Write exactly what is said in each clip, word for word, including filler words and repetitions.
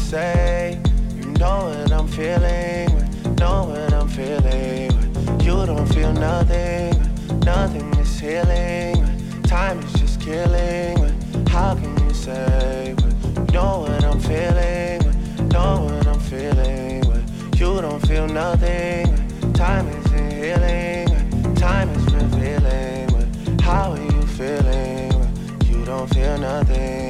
say? You know what I'm feeling with, know what I'm feeling with. You don't feel nothing, nothing is healing with. Time is just killing with. How can you say? With, you know what I'm feeling with, know what I'm feeling with. You don't feel nothing with. Time isn't healing with. Time is revealing with. How are you feeling with? You don't feel nothing.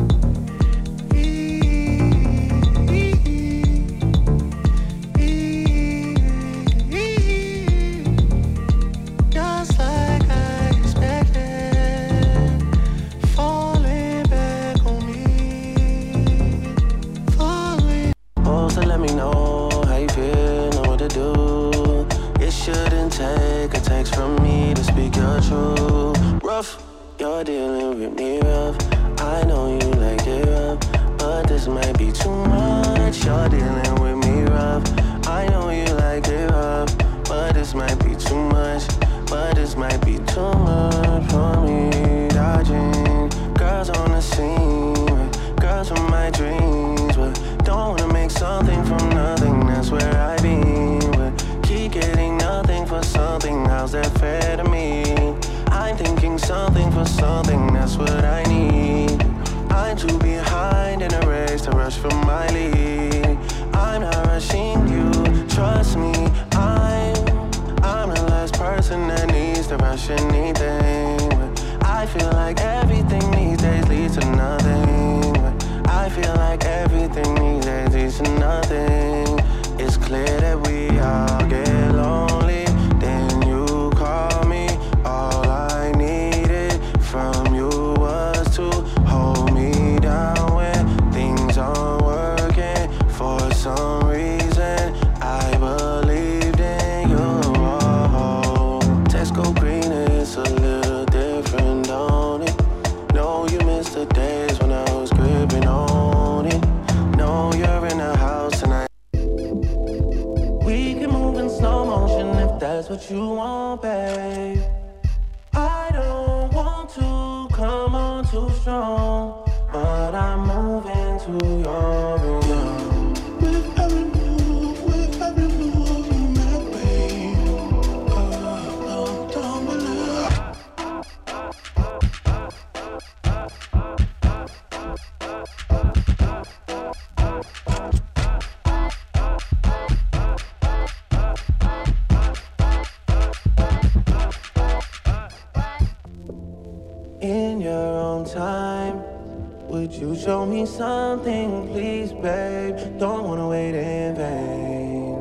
Take a text from me to speak your truth. Rough, you're dealing with me rough. I know you like it rough, but this might be too much. You're dealing with me rough. I know you like it rough, but this might be too much. But this might be too much for me. Dodging girls on the scene, girls from my dreams, but don't wanna make something from nothing. That's where I been. Keep getting nothing for something. How's that fair to me? I'm thinking something for something. That's what I need. I'm too behind in a race to rush for my lead. I'm not rushing you. Trust me. I'm I'm the last person that needs to rush anything. I feel like everything these days leads to nothing. I feel like everything these days leads to nothing. It's clear that we all get lonely. Then you call me. All I needed from you was to hold me down when things aren't working. For some reason, I believed in you. Oh, text go green, it's a little different, don't it? No, you missed the days when I was gripping on it. No, you're in the house tonight. We can move in slow motion if that's what you want, babe. I don't want to come on too strong, but I'm moving to your rhythm. With every move, with every move you make, babe. Oh, oh, don't believe. In your own time, would you show me something, please, babe? Don't wanna wait in vain.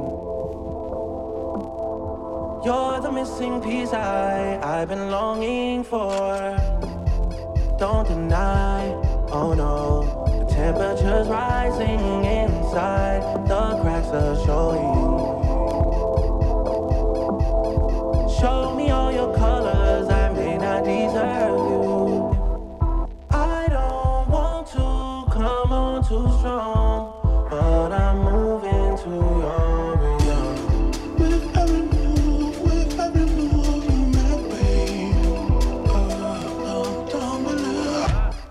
You're the missing piece I, I've been longing for. Don't deny, oh no. The temperature's rising inside, the cracks are showing. Show me all your colors, I may not deserve you. I don't want to come on too strong, but I'm moving to your rhythm. With every move, with every move you make, babe. Oh, oh, don't believe.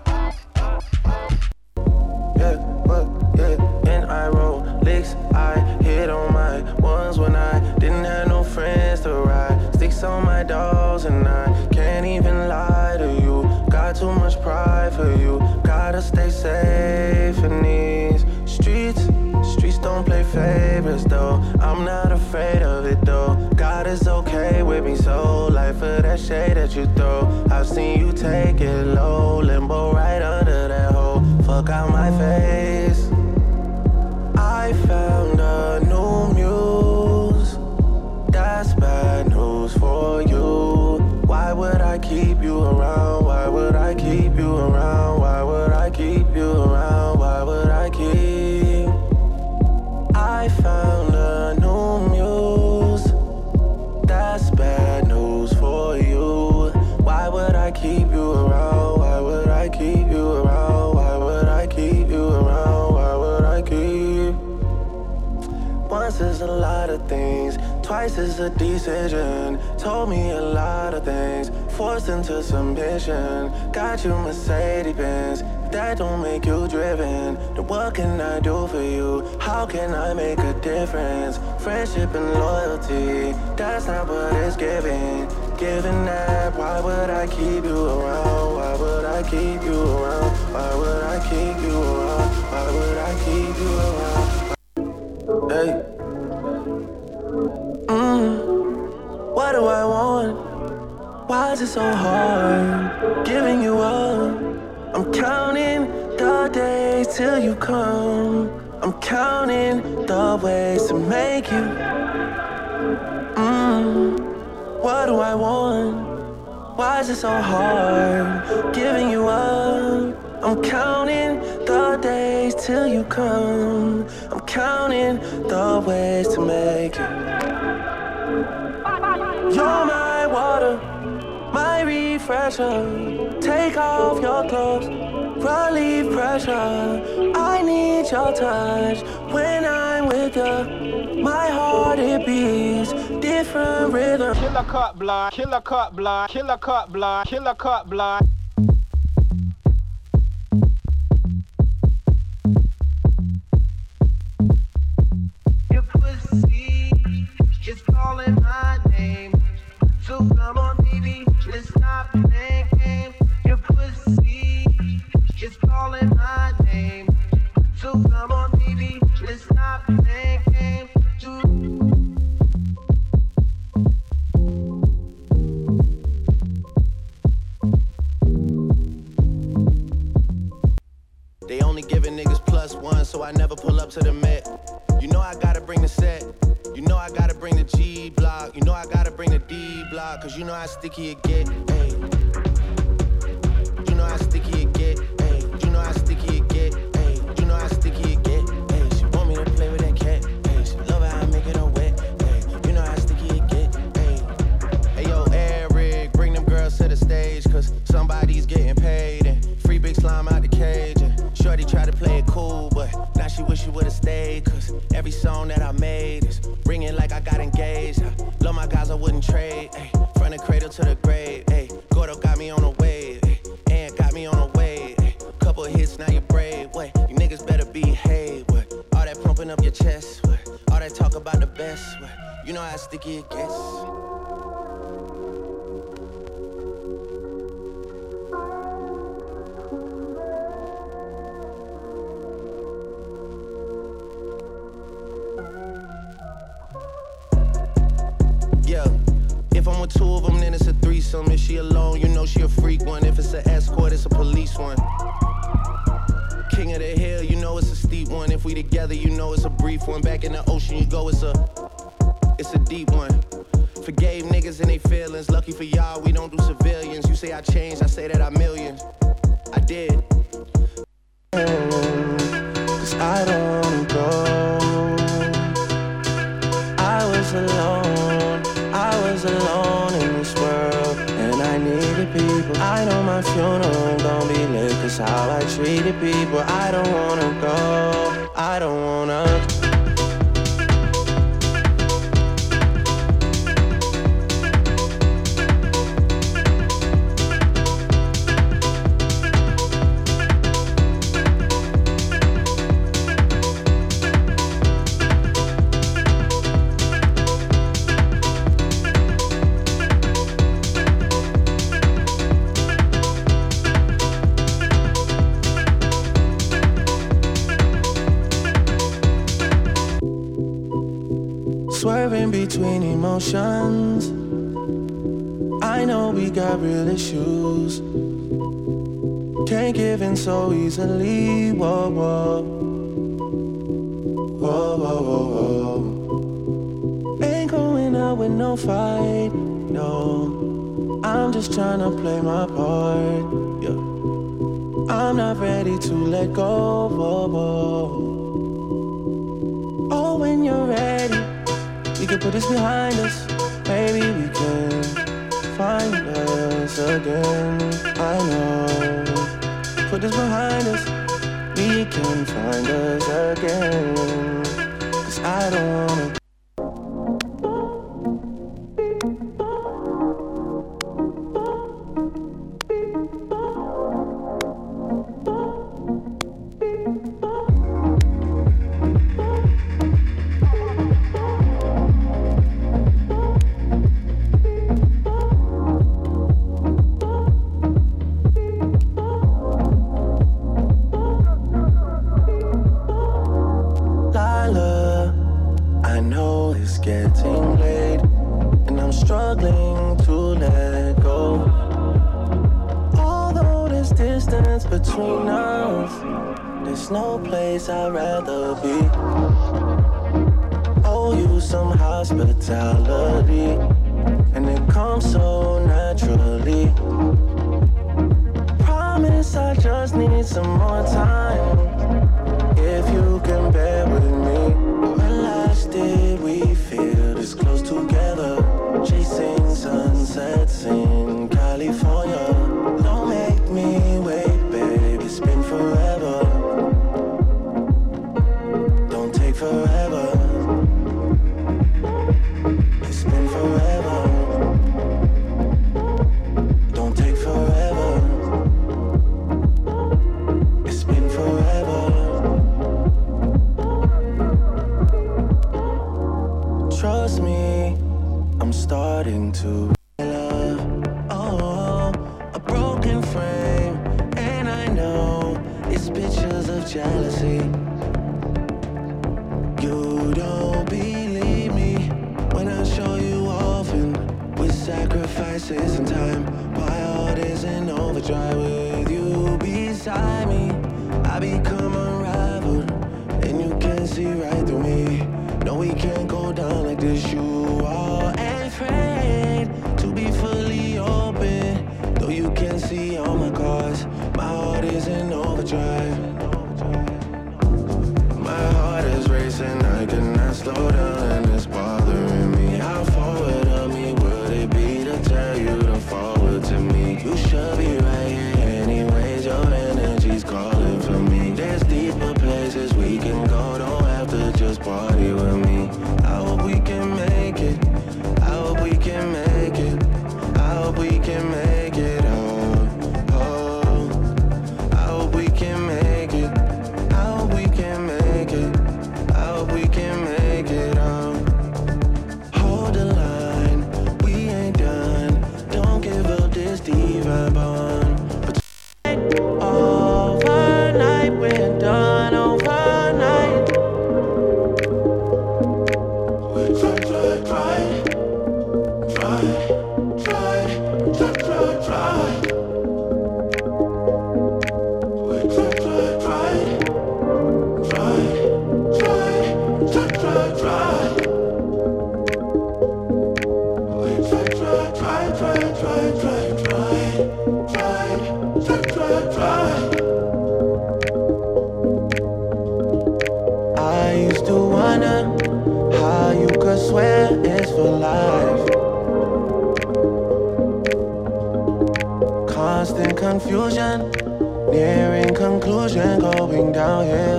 Yeah, what, yeah, and I roll licks, I hit on my ones when I didn't have no friends to ride. Sticks on my dolls and I can't even lie to you. Got too much pride for you. Gotta stay safe in these streets. Streets don't play favorites though. I'm not afraid of it though. God is okay with me, so life for that shade that you throw. I've seen you take it low, limbo right under that hole. Fuck out my face. I found a new muse. That's bad news for you. Why would I keep you around? Why would I keep you around? Why would I keep you around? Why would I keep? I found a new muse. That's bad news for you. Why would I keep you around? Why would I keep you around? Why would I keep you around? Why would I keep? Once is a lot of things, twice is a decision. Told me a lot of things, forced into submission. Got you Mercedes-Benz, that don't make you driven, then what can I do for you? How can I make a difference? Friendship and loyalty, that's not what it's giving. Given that, why would I keep you around? Why would I keep you around? Why would I keep you around? Why would I keep you around? Hey. Mm. What do I want? Why is it so hard giving you up? I'm counting the days till you come. I'm counting the ways to make you. Mm. What do I want? Why is it so hard giving you up? I'm counting the days till you come. I'm counting the ways to make you. You're my water, my refresher. Take off your clothes, relieve pressure. I need your touch when I'm with you. My heart, it beats different rhythm. Killer cut block, killer cut block, killer cut block, killer cut block. Your pussy is calling my name. So come on, baby, let's stop playing games. Your pussy is calling my name. So come on, baby, let's stop playing games. They only giving niggas plus one, so I never pull up to the Met. You know I gotta bring the set. You know I gotta bring the G block. You know I gotta bring the D block. Cause you know how sticky it get, ayy. You know how sticky it get, ayy. You know how sticky it get, ayy. You know how sticky it get, ayy. She want me to play with that cat, ayy. She love how I make it all wet, ayy. You know how sticky it get, ayy. Hey yo, Eric, bring them girls to the stage. Cause somebody's getting paid. And free big slime out the cage. And shorty tried to play it cool, but now she wish she would've stayed. Cause every song that I made is ringing like I got engaged. I love my guys, I wouldn't trade. Ay, from the cradle to the grave. Ay, Gordo got me on a wave. Ay, and got me on a wave. Ay, couple hits, now you're brave. Wait, you niggas better behave. What? All that pumping up your chest. What? All that talk about the best. What? You know how sticky it gets. Yeah, if I'm with two of them, then it's a threesome. If she alone, you know she a freak one. If it's an escort, it's a police one. King of the hill, you know it's a steep one. If we together, you know it's a brief one. Back in the ocean, you go, it's a, it's a deep one. Forgave niggas and they feelings. Lucky for y'all, we don't do civilians. You say I changed, I say that I millions. I did. Cause I don't wanna go. I was alone. I was alone in this world, and I needed people. I know my funeral gon' be lit, cause how I treated people. I don't wanna go, I don't wanna. Swerving between emotions. I know we got real issues. Can't give in so easily. Whoa, whoa. Whoa, whoa, whoa, whoa. Ain't going out with no fight, no. I'm just tryna play my part, yeah. I'm not ready to let go, whoa, whoa. Oh, when you're ready, we can put this behind us. Maybe we can find us again. I know. Put this behind us. We can find us again. Cause I don't wanna. getting late, and I'm struggling to let go. Although there's distance between us, there's no place I'd rather be. Owe you some hospitality, and it comes so naturally. Promise I just need some more time. If you can bear with me. When last did we feel this close together? Chasing sunsets in California. Don't make me wait, babe, it's been forever. Don't take forever. It's been forever. Don't take forever. It's been forever. Trust me, I'm starting to love. Oh, a broken frame, and I know it's pictures of jealousy. You don't believe me when I show you often, with sacrifices and time. My heart is in overdrive with you beside me. I become unraveled, and you can see right through me. No, we can't go down like this. You are afraid to be fully open, though you can see all my cards. My heart is in overdrive. My heart is racing, I cannot slow down, and it's bothering me. How forward of me would it be to tell you to forward to me? You should be right here anyways, your energy's calling for me. There's deeper places we can go, don't have to just party with me. I hope we can make it, I hope we can make it, I hope we can make it, oh, oh. I hope we can make it, I hope we can make it, I hope we can make it, oh. Hold the line, we ain't done, don't give up this divine bond. Overnight, we're done overnight. We try, try, try, try, try, try, try, try. We try, try, try, try, try, try, try, try. We try, try, try, try, try, try, try, try, try, try, try. I used to wonder how you could swear it's for life. Constant confusion, nearing conclusion, going downhill.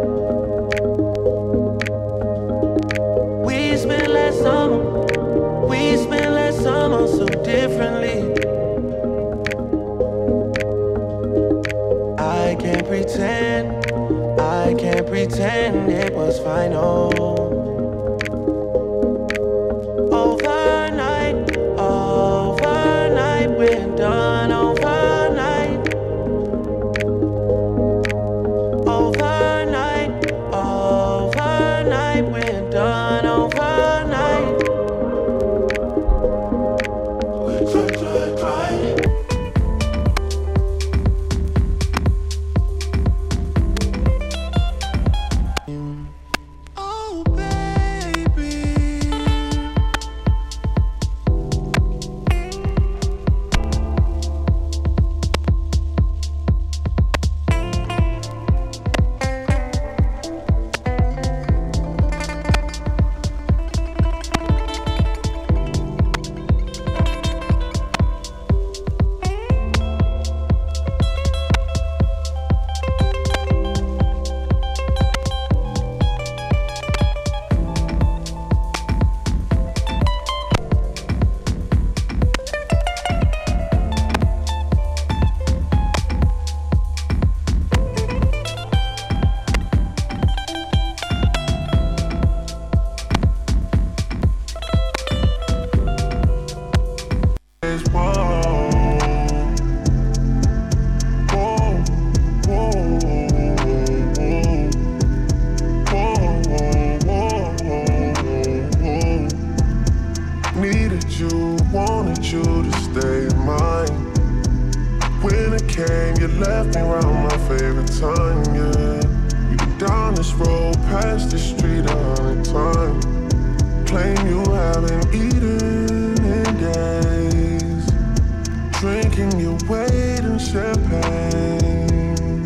We spent last summer, we spent last summer so differently. I can't pretend, I can't pretend it was final. Overnight, overnight, we're done overnight. Overnight, overnight, we're done overnight. We try, try, try. Oh, baby. time, yeah. You down this road, past the street a hundred times. Claim you haven't eaten in days. Drinking your weight in champagne.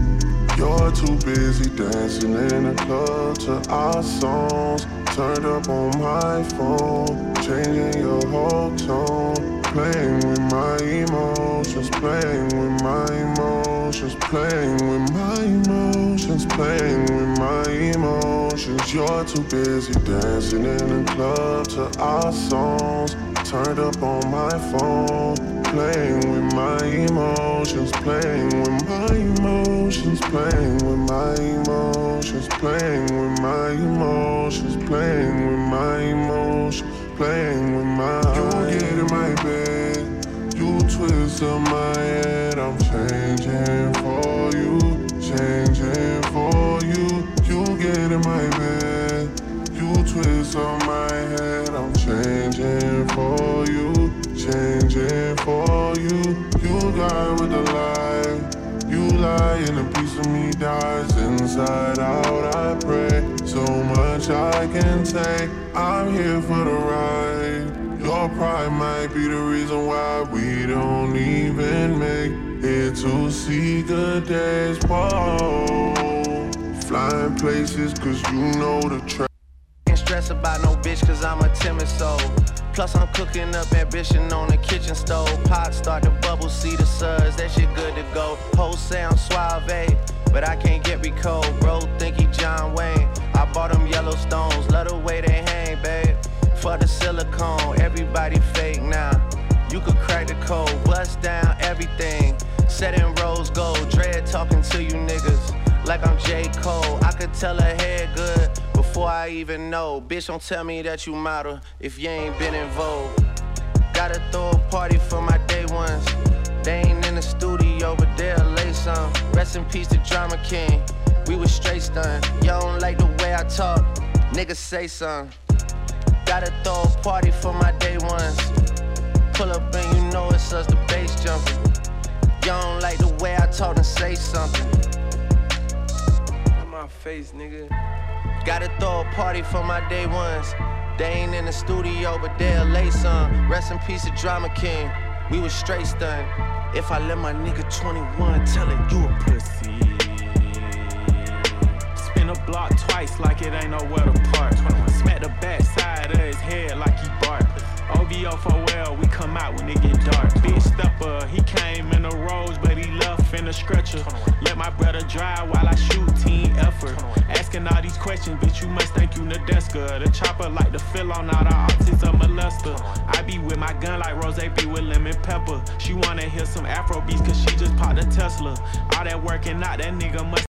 You're too busy dancing in the club to our songs. Turned up on my phone, changing your whole tone. Playing with my emotions, playing with my emotions, playing with my emotions, playing with my emotions. You're too busy dancing in the club to our songs. Turned up on my phone, playing with my emotions, playing with my emotions, playing with my emotions, playing with my emotions, playing with my emotions, playing with my. You get in my bed, you twist up my head. I'm changing for you, changing for you. You get in my bed, you twist up my head. I'm changing for you, changing for you. You lie with the lie, you lie and a piece of me dies. Inside out I pray, so much I can take. I'm here for the ride. Your pride might be the reason why we don't even make it to see good days. Whoa, flying places cause you know the track. Ain't stress about no bitch cause I'm a timid soul. Plus I'm cooking up ambition on the kitchen stove. Pot start to bubble, see the suds, that shit good to go. Whole sound suave, but I can't get me cold. Bro, think he John Wayne. I bought them Yellowstones, love the way they hang, babe. For the silicone, everybody fake now. You could crack the code, bust down everything. Set in rose gold, dread talking to you niggas like I'm J. Cole. I could tell her head good before I even know. Bitch, don't tell me that you model if you ain't been in vogue. Gotta throw a party for my day ones. They ain't in the studio, but they'll lay some. Rest in peace to Drama King, we was straight stunned. Y'all don't like the way I talk, niggas say something. Gotta throw a party for my day ones. Pull up and you know it's us, the bass jumping. Y'all don't like the way I talk and say something. In my face, nigga. Gotta throw a party for my day ones. They ain't in the studio, but they'll lay some. Rest in peace to Drama King, we was straight stunned. If I let my nigga twenty-one tell it, you a pussy. Spin a block twice like it ain't nowhere to park. Smack the back side of his head like he bark. O V O for well, we come out when it get dark. Big stepper, he came in the rose, but he left in the stretcher. Let my brother drive while I shoot, team effort. Asking all these questions, bitch, you must thank you Nadeska. The chopper like to fill on all the optics of molester. I be with my gun like Rose be with lemon pepper. She wanna hear some Afro beats cause she just popped a Tesla. All that working out, that nigga must